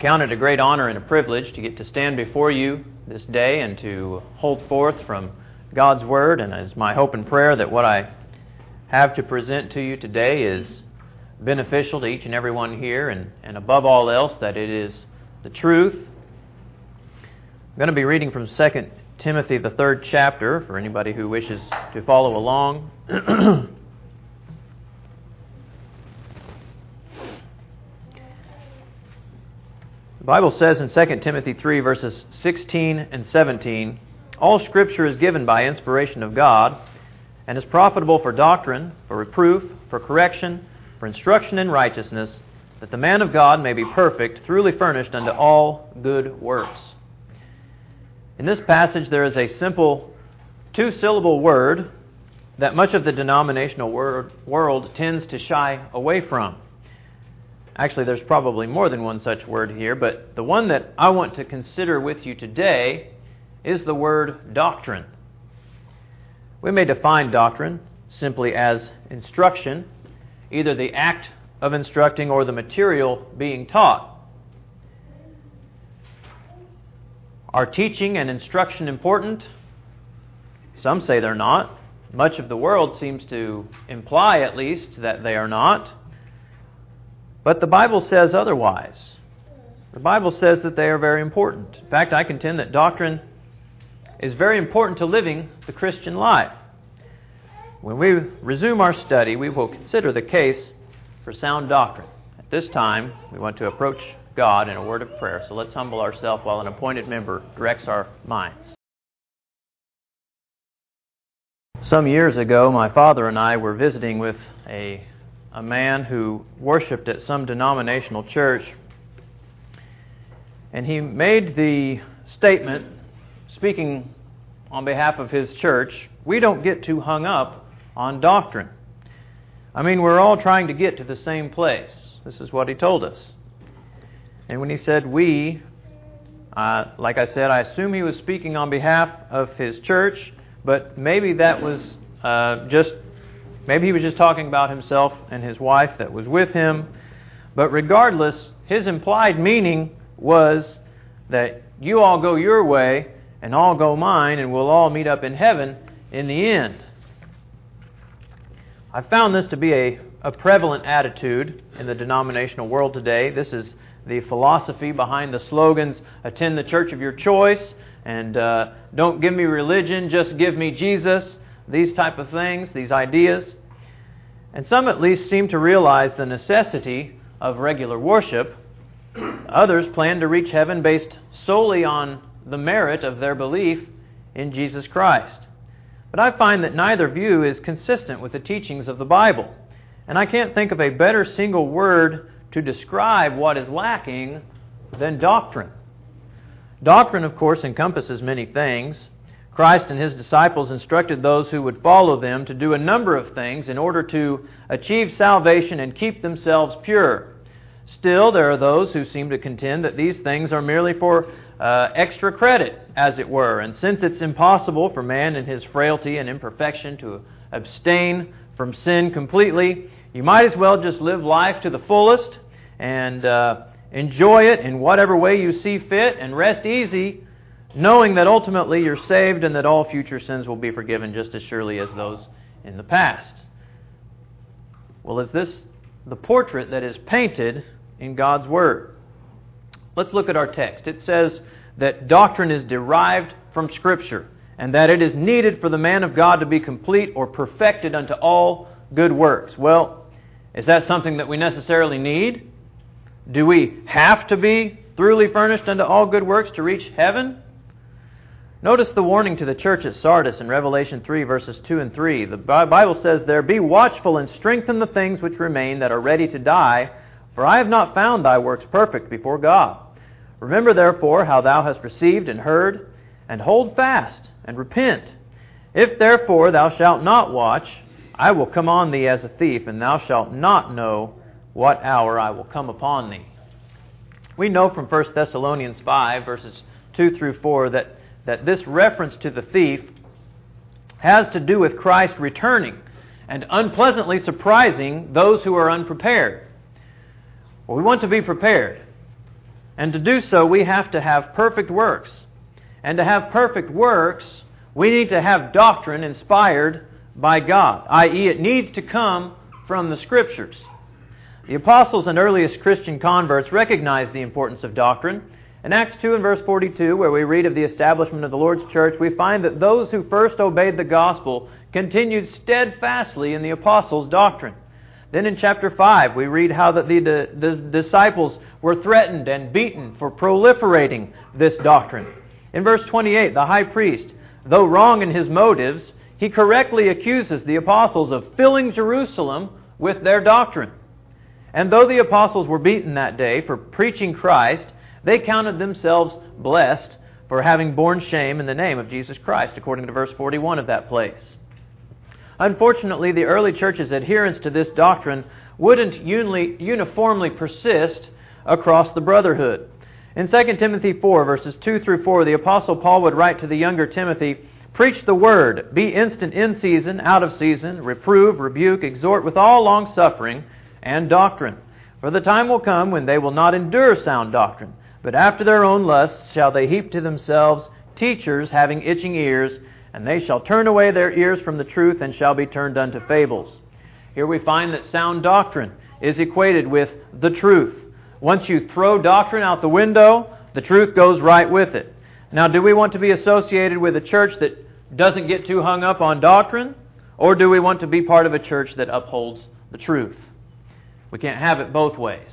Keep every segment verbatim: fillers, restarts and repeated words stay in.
count it a great honor and a privilege to get to stand before you this day and to hold forth from God's Word. And it's my hope and prayer that what I have to present to you today is beneficial to each and every one here, and, and above all else, that it is the truth. I'm going to be reading from Second Timothy, the third chapter, for anybody who wishes to follow along. The Bible says in Second Timothy three, verses sixteen and seventeen, "All Scripture is given by inspiration of God, and is profitable for doctrine, for reproof, for correction, for instruction in righteousness, that the man of God may be perfect, thoroughly furnished unto all good works." In this passage there is a simple two-syllable word that much of the denominational word, world tends to shy away from. Actually, there's probably more than one such word here, but the one that I want to consider with you today is the word doctrine. We may define doctrine simply as instruction, either the act of instructing or the material being taught. Are teaching and instruction important? Some say they're not. Much of the world seems to imply, at least, that they are not. But the Bible says otherwise. The Bible says that they are very important. In fact, I contend that doctrine is very important to living the Christian life. When we resume our study, we will consider the case for sound doctrine. At this time, we want to approach God in a word of prayer. So let's humble ourselves while an appointed member directs our minds. Some years ago, my father and I were visiting with a a man who worshipped at some denominational church, and he made the statement, speaking on behalf of his church, "We don't get too hung up on doctrine. I mean, we're all trying to get to the same place." This is what he told us. And when he said we, uh, like I said, I assume he was speaking on behalf of his church, but maybe that was uh, just Maybe he was just talking about himself and his wife that was with him. But regardless, his implied meaning was that you all go your way and I'll go mine, and we'll all meet up in heaven in the end. I found this to be a, a prevalent attitude in the denominational world today. This is the philosophy behind the slogans, "Attend the church of your choice," and uh, "Don't give me religion, just give me Jesus." These type of things, these ideas. And some at least seem to realize the necessity of regular worship. Others plan to reach heaven based solely on the merit of their belief in Jesus Christ. But I find that neither view is consistent with the teachings of the Bible. And I can't think of a better single word to describe what is lacking than doctrine. Doctrine, of course, encompasses many things. Christ and His disciples instructed those who would follow them to do a number of things in order to achieve salvation and keep themselves pure. Still, there are those who seem to contend that these things are merely for uh, extra credit, as it were. And since it's impossible for man in his frailty and imperfection to abstain from sin completely, you might as well just live life to the fullest and uh, enjoy it in whatever way you see fit and rest easy, knowing that ultimately you're saved and that all future sins will be forgiven just as surely as those in the past. Well, is this the portrait that is painted in God's Word? Let's look at our text. It says that doctrine is derived from Scripture, and that it is needed for the man of God to be complete or perfected unto all good works. Well, is that something that we necessarily need? Do we have to be thoroughly furnished unto all good works to reach heaven? Notice the warning to the church at Sardis in Revelation three, verses two and three. The Bible says there, "Be watchful and strengthen the things which remain that are ready to die, for I have not found thy works perfect before God. Remember therefore how thou hast received and heard, and hold fast and repent. If therefore thou shalt not watch, I will come on thee as a thief, and thou shalt not know what hour I will come upon thee." We know from First Thessalonians five, verses two through four, that that this reference to the thief has to do with Christ returning and unpleasantly surprising those who are unprepared. Well, we want to be prepared. And to do so, we have to have perfect works. And to have perfect works, we need to have doctrine inspired by God, that is, it needs to come from the Scriptures. The apostles and earliest Christian converts recognized the importance of doctrine. In Acts two and verse forty-two, where we read of the establishment of the Lord's church, we find that those who first obeyed the gospel continued steadfastly in the apostles' doctrine. Then in chapter five, we read how that the, the, the disciples were threatened and beaten for proliferating this doctrine. In verse twenty-eight, the high priest, though wrong in his motives, he correctly accuses the apostles of filling Jerusalem with their doctrine. And though the apostles were beaten that day for preaching Christ, they counted themselves blessed for having borne shame in the name of Jesus Christ, according to verse forty-one of that place. Unfortunately, the early church's adherence to this doctrine wouldn't uniformly persist across the brotherhood. In Second Timothy four, verses two through four, the Apostle Paul would write to the younger Timothy, "Preach the word, be instant in season, out of season, reprove, rebuke, exhort with all longsuffering and doctrine. For the time will come when they will not endure sound doctrine, but after their own lusts shall they heap to themselves teachers having itching ears, and they shall turn away their ears from the truth and shall be turned unto fables." Here we find that sound doctrine is equated with the truth. Once you throw doctrine out the window, the truth goes right with it. Now, do we want to be associated with a church that doesn't get too hung up on doctrine? Or do we want to be part of a church that upholds the truth? We can't have it both ways.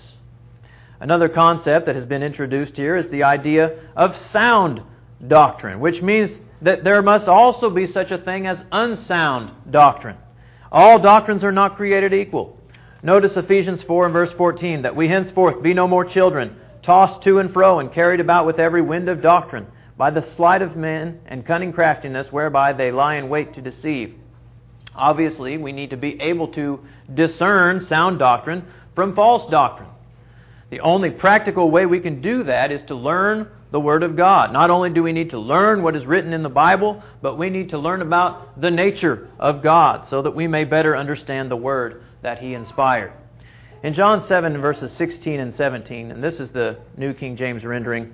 Another concept that has been introduced here is the idea of sound doctrine, which means that there must also be such a thing as unsound doctrine. All doctrines are not created equal. Notice Ephesians four and verse fourteen, that we henceforth be no more children, tossed to and fro and carried about with every wind of doctrine, by the sleight of men and cunning craftiness whereby they lie in wait to deceive. Obviously, we need to be able to discern sound doctrine from false doctrine. The only practical way we can do that is to learn the Word of God. Not only do we need to learn what is written in the Bible, but we need to learn about the nature of God so that we may better understand the Word that He inspired. In John seven, verses sixteen and seventeen, and this is the New King James rendering,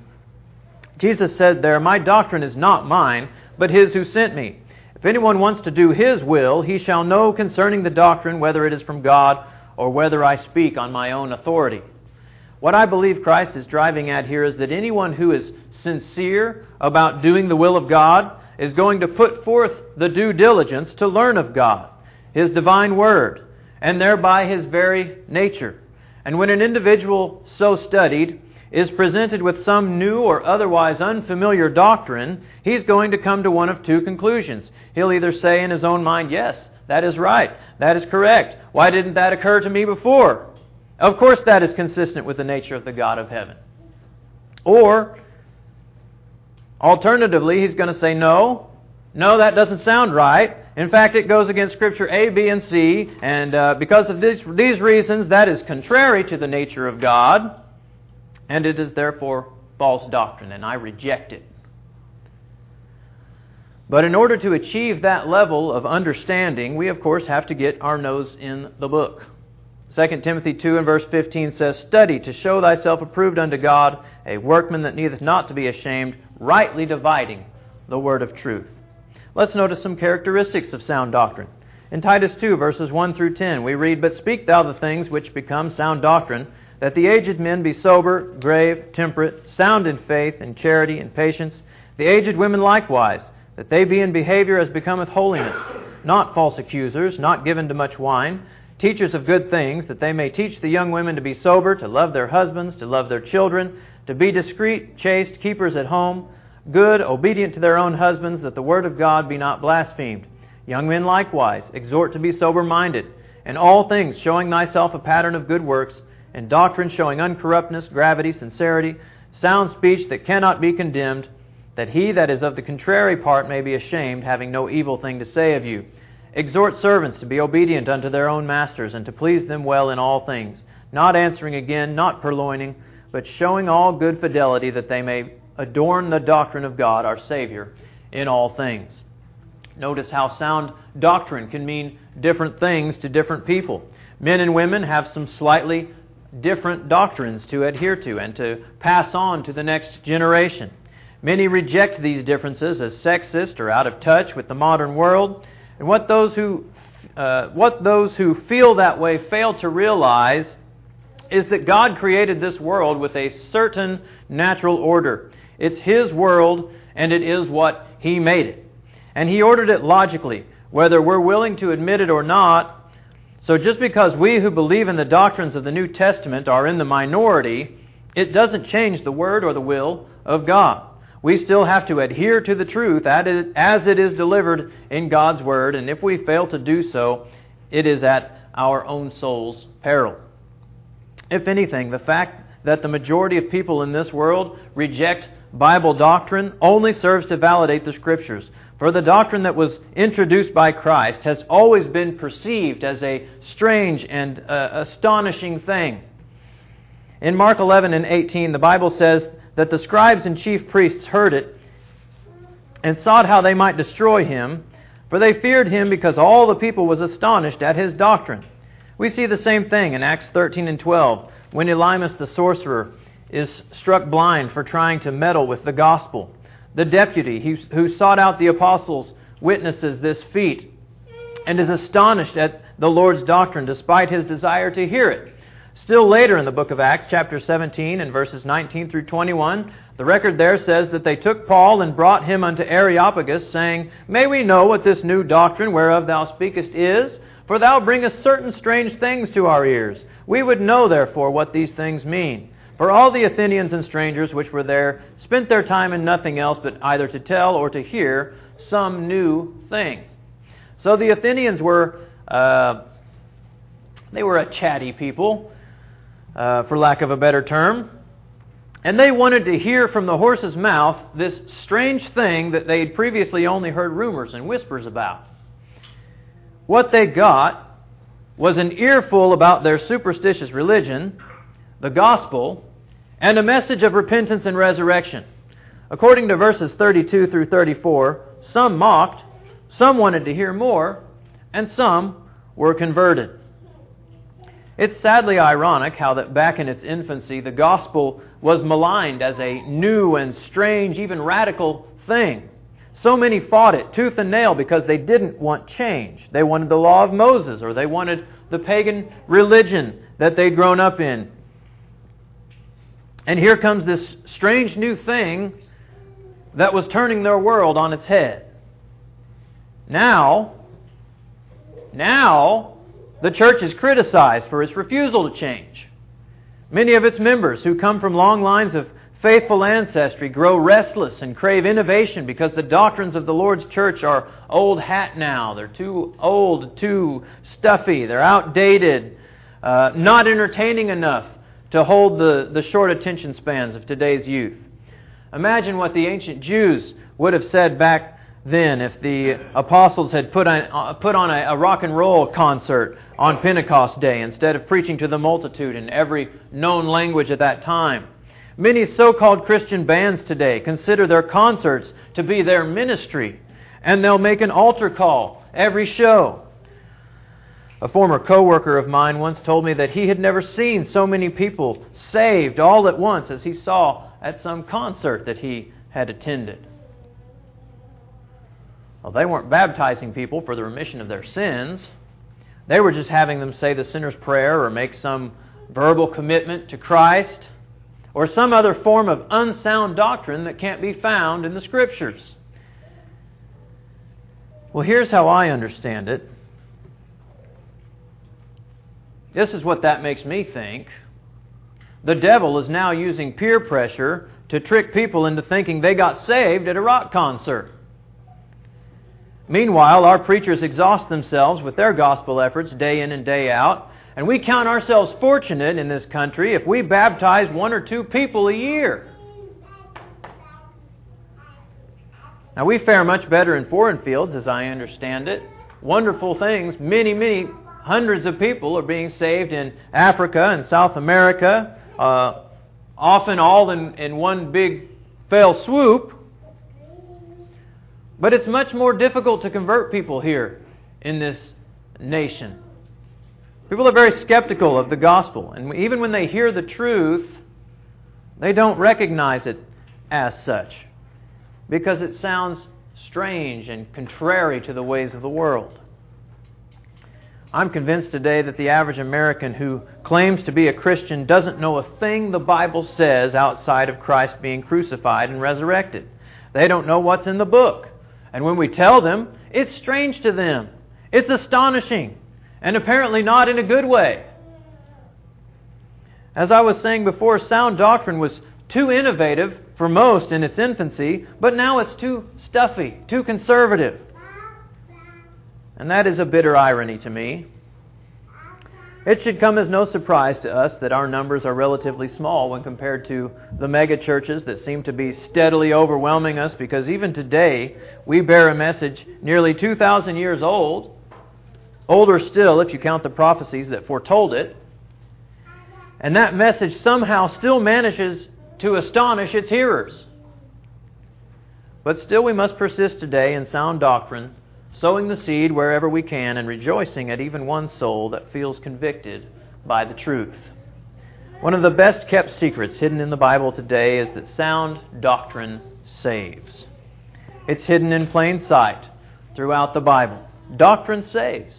Jesus said there, "My doctrine is not mine, but His who sent me. If anyone wants to do His will, he shall know concerning the doctrine whether it is from God or whether I speak on my own authority." What I believe Christ is driving at here is that anyone who is sincere about doing the will of God is going to put forth the due diligence to learn of God, His divine Word, and thereby His very nature. And when an individual so studied is presented with some new or otherwise unfamiliar doctrine, he's going to come to one of two conclusions. He'll either say in his own mind, "Yes, that is right, that is correct. Why didn't that occur to me before? Of course that is consistent with the nature of the God of heaven." Or, alternatively, he's going to say, no, no, that doesn't sound right. In fact, it goes against Scripture A, B, and C, and uh, because of these, these reasons, that is contrary to the nature of God, and it is therefore false doctrine, and I reject it. But in order to achieve that level of understanding, we of course have to get our nose in the book. Second Timothy two and verse fifteen says, "Study to show thyself approved unto God, a workman that needeth not to be ashamed, rightly dividing the word of truth." Let's notice some characteristics of sound doctrine. In Titus two, verses one through ten, we read, "But speak thou the things which become sound doctrine, that the aged men be sober, grave, temperate, sound in faith, in charity, in patience. The aged women likewise, that they be in behavior as becometh holiness, not false accusers, not given to much wine, teachers of good things, that they may teach the young women to be sober, to love their husbands, to love their children, to be discreet, chaste, keepers at home, good, obedient to their own husbands, that the word of God be not blasphemed. Young men likewise, exhort to be sober-minded, in all things showing thyself a pattern of good works, in doctrine showing uncorruptness, gravity, sincerity, sound speech that cannot be condemned, that he that is of the contrary part may be ashamed, having no evil thing to say of you. Exhort servants to be obedient unto their own masters, and to please them well in all things, not answering again, not purloining, but showing all good fidelity, that they may adorn the doctrine of God, our Savior, in all things." Notice how sound doctrine can mean different things to different people. Men and women have some slightly different doctrines to adhere to and to pass on to the next generation. Many reject these differences as sexist or out of touch with the modern world. And what those who uh, what those who feel that way fail to realize is that God created this world with a certain natural order. It's His world, and it is what He made it. And He ordered it logically, whether we're willing to admit it or not. So just because we who believe in the doctrines of the New Testament are in the minority, it doesn't change the word or the will of God. We still have to adhere to the truth as it is delivered in God's Word, and if we fail to do so, it is at our own soul's peril. If anything, the fact that the majority of people in this world reject Bible doctrine only serves to validate the Scriptures. For the doctrine that was introduced by Christ has always been perceived as a strange and uh, astonishing thing. In Mark eleven and eighteen, the Bible says that the scribes and chief priests heard it and sought how they might destroy Him, for they feared Him because all the people was astonished at His doctrine. We see the same thing in Acts thirteen and twelve, when Elymas the sorcerer is struck blind for trying to meddle with the gospel. The deputy who sought out the apostles witnesses this feat and is astonished at the Lord's doctrine despite his desire to hear it. Still later in the book of Acts, chapter seventeen and verses nineteen through twenty-one, the record there says that they took Paul and brought him unto Areopagus, saying, May we know what this new doctrine whereof thou speakest is? For thou bringest certain strange things to our ears. We would know therefore what these things mean. For all the Athenians and strangers which were there spent their time in nothing else but either to tell or to hear some new thing. So the Athenians were, uh, they were a chatty people, uh, for lack of a better term. And they wanted to hear from the horse's mouth this strange thing that they had previously only heard rumors and whispers about. What they got was an earful about their superstitious religion, the gospel, and a message of repentance and resurrection. According to verses thirty-two through thirty-four, some mocked, some wanted to hear more, and some were converted. It's sadly ironic how that back in its infancy, the gospel was maligned as a new and strange, even radical thing. So many fought it tooth and nail because they didn't want change. They wanted the law of Moses, or they wanted the pagan religion that they'd grown up in. And here comes this strange new thing that was turning their world on its head. Now, now, the church is criticized for its refusal to change. Many of its members who come from long lines of faithful ancestry grow restless and crave innovation because the doctrines of the Lord's church are old hat now. They're too old, too stuffy, they're outdated, uh, not entertaining enough to hold the, the short attention spans of today's youth. Imagine what the ancient Jews would have said back then if the apostles had put on, uh, put on a, a rock and roll concert on Pentecost Day instead of preaching to the multitude in every known language at that time. Many so-called Christian bands today consider their concerts to be their ministry, and they'll make an altar call every show. A former co-worker of mine once told me that he had never seen so many people saved all at once as he saw at some concert that he had attended. Well, they weren't baptizing people for the remission of their sins. They were just having them say the sinner's prayer or make some verbal commitment to Christ, or some other form of unsound doctrine that can't be found in the Scriptures. Well, here's how I understand it. This is what that makes me think. The devil is now using peer pressure to trick people into thinking they got saved at a rock concert. Meanwhile, our preachers exhaust themselves with their gospel efforts day in and day out, and we count ourselves fortunate in this country if we baptize one or two people a year. Now, we fare much better in foreign fields, as I understand it. Wonderful things. Many, many hundreds of people are being saved in Africa and South America, uh, often all in, in one big fell swoop. But it's much more difficult to convert people here in this nation. People are very skeptical of the gospel. And even when they hear the truth, they don't recognize it as such, because it sounds strange and contrary to the ways of the world. I'm convinced today that the average American who claims to be a Christian doesn't know a thing the Bible says outside of Christ being crucified and resurrected. They don't know what's in the book. And when we tell them, it's strange to them. It's astonishing, and apparently not in a good way. As I was saying before, sound doctrine was too innovative for most in its infancy, but now it's too stuffy, too conservative. And that is a bitter irony to me. It should come as no surprise to us that our numbers are relatively small when compared to the mega churches that seem to be steadily overwhelming us, because even today we bear a message nearly two thousand years old, older still if you count the prophecies that foretold it, and that message somehow still manages to astonish its hearers. But still we must persist today in sound doctrine, sowing the seed wherever we can, and rejoicing at even one soul that feels convicted by the truth. One of the best kept secrets hidden in the Bible today is that sound doctrine saves. It's hidden in plain sight throughout the Bible. Doctrine saves.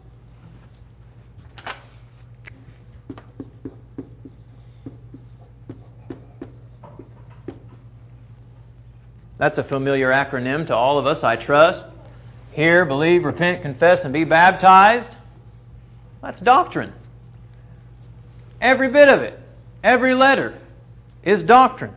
That's a familiar acronym to all of us, I trust. Hear, believe, repent, confess, and be baptized. That's doctrine. Every bit of it, every letter is doctrine.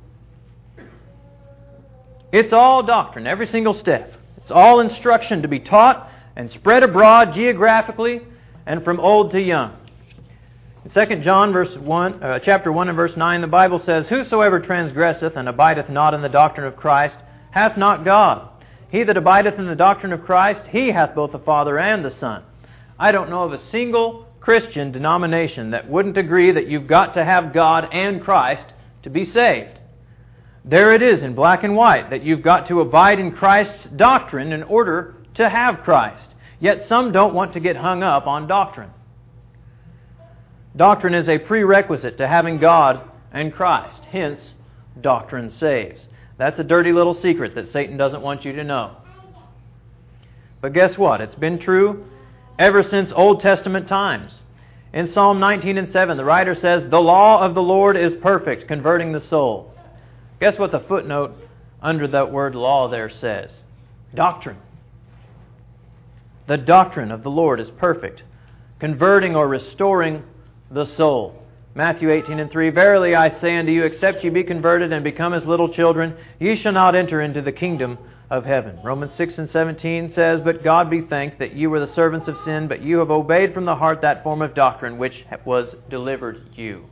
It's all doctrine, every single step. It's all instruction to be taught and spread abroad geographically and from old to young. In Second John verse one, uh, chapter one and verse nine, the Bible says, "Whosoever transgresseth and abideth not in the doctrine of Christ hath not God. He that abideth in the doctrine of Christ, he hath both the Father and the Son." I don't know of a single Christian denomination that wouldn't agree that you've got to have God and Christ to be saved. There it is in black and white, that you've got to abide in Christ's doctrine in order to have Christ. Yet some don't want to get hung up on doctrine. Doctrine is a prerequisite to having God and Christ. Hence, doctrine saves. That's a dirty little secret that Satan doesn't want you to know. But guess what? It's been true ever since Old Testament times. In Psalm nineteen and seven, the writer says, "The law of the Lord is perfect, converting the soul." Guess what the footnote under that word law there says? Doctrine. The doctrine of the Lord is perfect, converting or restoring the soul. Matthew eighteen and three, "Verily I say unto you, except ye be converted and become as little children, ye shall not enter into the kingdom of heaven." Romans six and seventeen says, "But God be thanked that you were the servants of sin, but you have obeyed from the heart that form of doctrine which was delivered you."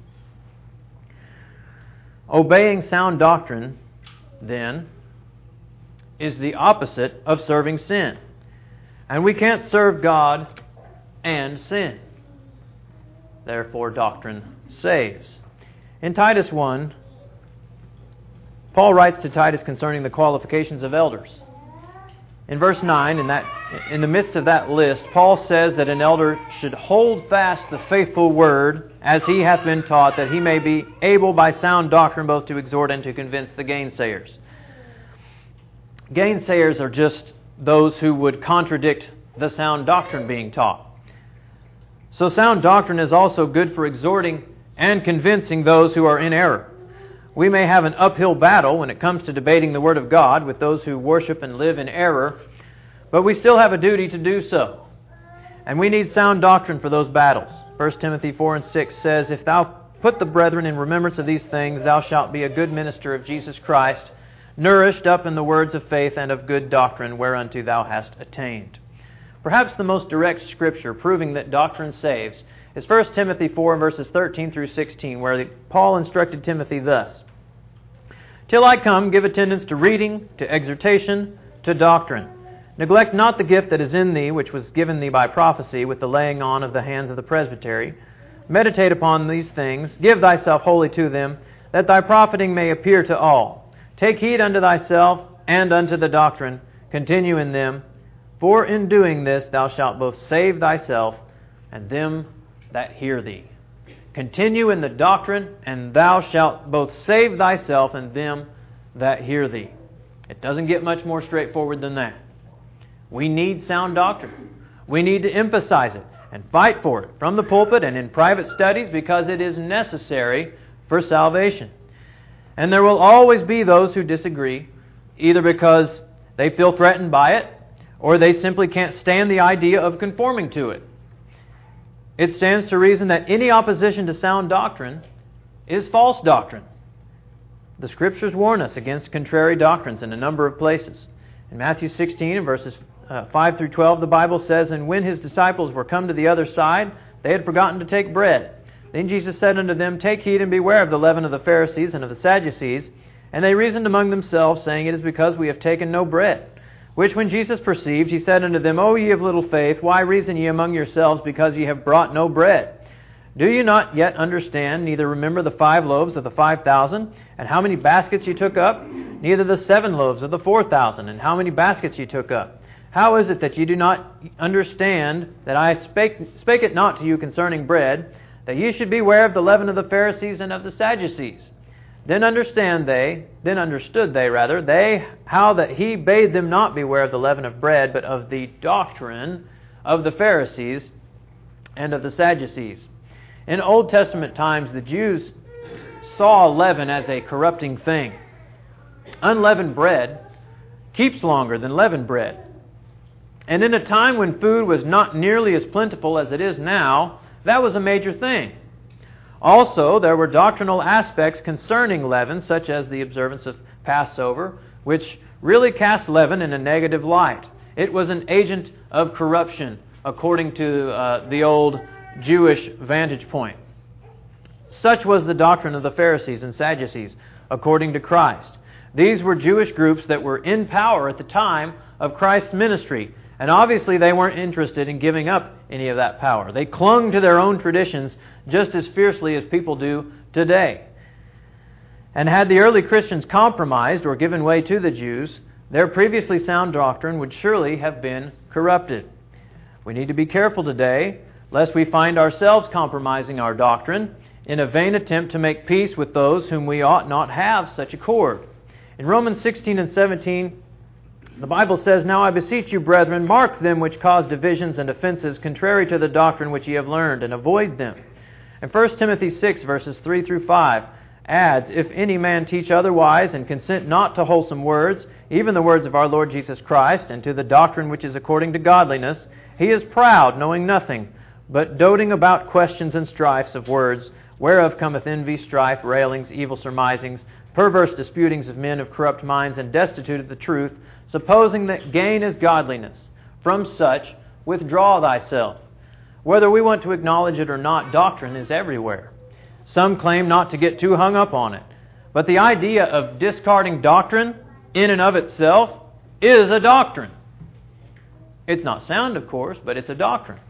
Obeying sound doctrine, then, is the opposite of serving sin. And we can't serve God and sin. Therefore, doctrine saves. In Titus one, Paul writes to Titus concerning the qualifications of elders. In verse nine, in, that, in the midst of that list, Paul says that an elder should hold fast the faithful word as he hath been taught, that he may be able by sound doctrine both to exhort and to convince the gainsayers. Gainsayers are just those who would contradict the sound doctrine being taught. So sound doctrine is also good for exhorting and convincing those who are in error. We may have an uphill battle when it comes to debating the Word of God with those who worship and live in error, but we still have a duty to do so. And we need sound doctrine for those battles. First Timothy four and six says, "If thou put the brethren in remembrance of these things, thou shalt be a good minister of Jesus Christ, nourished up in the words of faith and of good doctrine, whereunto thou hast attained." Perhaps the most direct scripture proving that doctrine saves is First Timothy four, verses thirteen through sixteen, where Paul instructed Timothy thus, "Till I come, give attendance to reading, to exhortation, to doctrine. Neglect not the gift that is in thee, which was given thee by prophecy, with the laying on of the hands of the presbytery. Meditate upon these things, give thyself wholly to them, that thy profiting may appear to all. Take heed unto thyself and unto the doctrine, continue in them. For in doing this thou shalt both save thyself and them that hear thee. Continue in the doctrine, and thou shalt both save thyself and them that hear thee. It doesn't get much more straightforward than that. We need sound doctrine. We need to emphasize it and fight for it from the pulpit and in private studies because it is necessary for salvation. And there will always be those who disagree, either because they feel threatened by it or they simply can't stand the idea of conforming to it. It stands to reason that any opposition to sound doctrine is false doctrine. The Scriptures warn us against contrary doctrines in a number of places. In Matthew sixteen, verses uh, five through twelve, the Bible says, "And when His disciples were come to the other side, they had forgotten to take bread. Then Jesus said unto them, Take heed and beware of the leaven of the Pharisees and of the Sadducees. And they reasoned among themselves, saying, It is because we have taken no bread. Which when Jesus perceived, He said unto them, O ye of little faith, why reason ye among yourselves, because ye have brought no bread? Do you not yet understand, neither remember the five loaves of the five thousand, and how many baskets ye took up? Neither the seven loaves of the four thousand, and how many baskets ye took up? How is it that ye do not understand that I spake, spake it not to you concerning bread, that ye should beware of the leaven of the Pharisees and of the Sadducees? Then understand they, then understood they rather, they, how that He bade them not beware of the leaven of bread, but of the doctrine of the Pharisees and of the Sadducees. In Old Testament times, the Jews saw leaven as a corrupting thing. Unleavened bread keeps longer than leavened bread. And in a time when food was not nearly as plentiful as it is now, that was a major thing. Also, there were doctrinal aspects concerning leaven, such as the observance of Passover, which really cast leaven in a negative light. It was an agent of corruption, according to uh, the old Jewish vantage point. Such was the doctrine of the Pharisees and Sadducees, according to Christ. These were Jewish groups that were in power at the time of Christ's ministry, and obviously they weren't interested in giving up any of that power. They clung to their own traditions just as fiercely as people do today. And had the early Christians compromised or given way to the Jews, their previously sound doctrine would surely have been corrupted. We need to be careful today, lest we find ourselves compromising our doctrine in a vain attempt to make peace with those whom we ought not have such accord. In Romans sixteen and seventeen, the Bible says, Now I beseech you, brethren, mark them which cause divisions and offenses contrary to the doctrine which ye have learned, and avoid them. And First Timothy six, verses three through five, adds, If any man teach otherwise, and consent not to wholesome words, even the words of our Lord Jesus Christ, and to the doctrine which is according to godliness, he is proud, knowing nothing, but doting about questions and strifes of words, whereof cometh envy, strife, railings, evil surmisings, perverse disputings of men of corrupt minds, and destitute of the truth, supposing that gain is godliness. From such withdraw thyself. Whether we want to acknowledge it or not, doctrine is everywhere. Some claim not to get too hung up on it. But the idea of discarding doctrine in and of itself is a doctrine. It's not sound, of course, but it's a doctrine.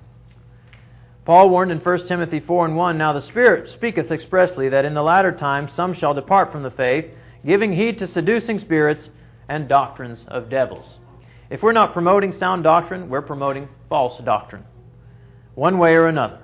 Paul warned in First Timothy four and one, Now the Spirit speaketh expressly that in the latter time some shall depart from the faith, giving heed to seducing spirits and doctrines of devils. If we're not promoting sound doctrine, we're promoting false doctrine, one way or another.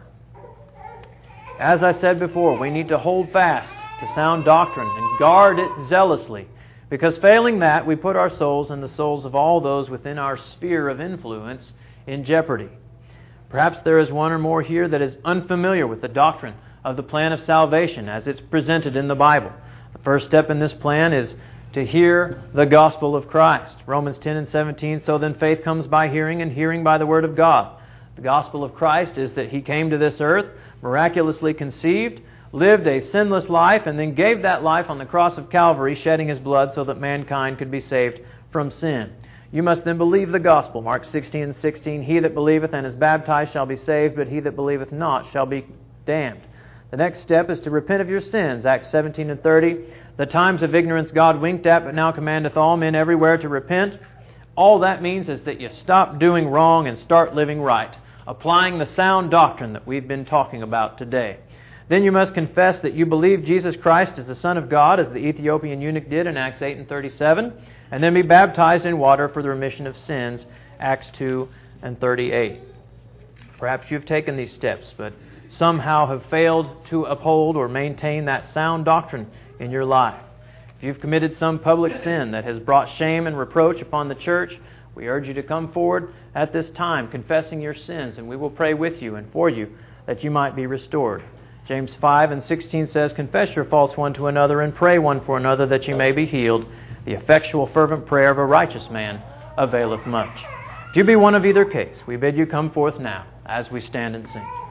As I said before, we need to hold fast to sound doctrine and guard it zealously, because failing that, we put our souls and the souls of all those within our sphere of influence in jeopardy. Perhaps there is one or more here that is unfamiliar with the doctrine of the plan of salvation as it's presented in the Bible. The first step in this plan is to hear the gospel of Christ. Romans ten and seventeen, So then faith comes by hearing, and hearing by the word of God. The gospel of Christ is that He came to this earth, miraculously conceived, lived a sinless life, and then gave that life on the cross of Calvary, shedding His blood so that mankind could be saved from sin. You must then believe the gospel. Mark sixteen and sixteen, He that believeth and is baptized shall be saved, but he that believeth not shall be damned. The next step is to repent of your sins. Acts seventeen and thirty, The times of ignorance God winked at, but now commandeth all men everywhere to repent. All that means is that you stop doing wrong and start living right, applying the sound doctrine that we've been talking about today. Then you must confess that you believe Jesus Christ is the Son of God, as the Ethiopian eunuch did in Acts eight and thirty-seven, and then be baptized in water for the remission of sins, Acts two and thirty-eight. Perhaps you've taken these steps, but somehow have failed to uphold or maintain that sound doctrine in your life. If you've committed some public sin that has brought shame and reproach upon the church, we urge you to come forward at this time, confessing your sins, and we will pray with you and for you that you might be restored. James five and sixteen says, "Confess your faults one to another and pray one for another that you may be healed. The effectual fervent prayer of a righteous man availeth much." If you be one of either case, we bid you come forth now as we stand and sing.